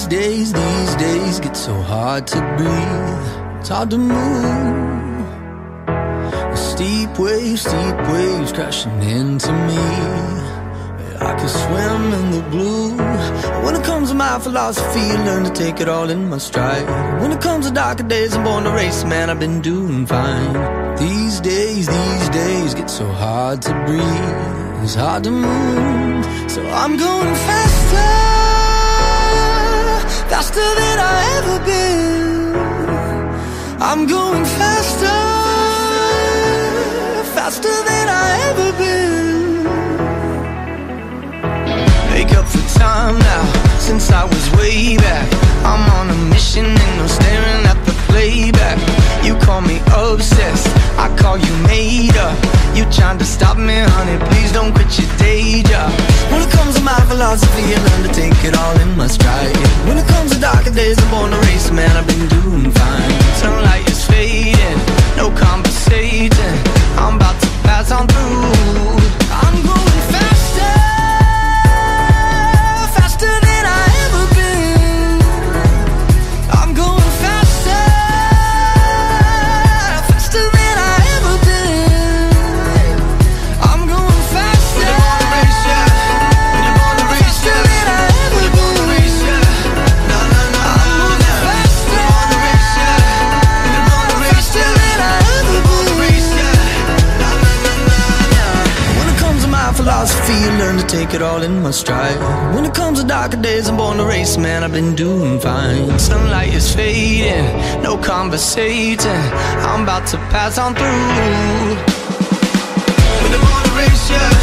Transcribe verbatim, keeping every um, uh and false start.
These days, these days get so hard to breathe. It's hard to move. Steep waves, steep waves crashing into me. I could swim in the blue. When it comes to my philosophy, I learn to take it all in my stride. When it comes to darker days, I'm born to race, man, I've been doing fine. These days, these days get so hard to breathe. It's hard to move, so I'm going faster, faster than I ever been. I'm going faster, faster than I ever been. Make up for time now, since I was way back. I'm on a mission and no staring at the playback. You call me obsessed, I call you made up. You trying to stop me, honey, please don't quit your day job. When it comes to my philosophy, I learn to take it all in my stride. When it comes to darker days, I'm born to race, man, I've been doing fine. Sunlight is fading, no conversating. I'm about to pass on through. I'm going faster, faster than I ever been. I'm going faster, faster than I ever been. I'm going faster, faster than I ever been. No, no, no, I'm moving faster, faster than I ever been. When it comes to my philosophy, I learn to take it all in my stride. When it comes to darker days, I'm born to race, man, I've been doing fine. Sunlight is fading, no conversating. I'm about to pass on through. When I'm on a race, yeah.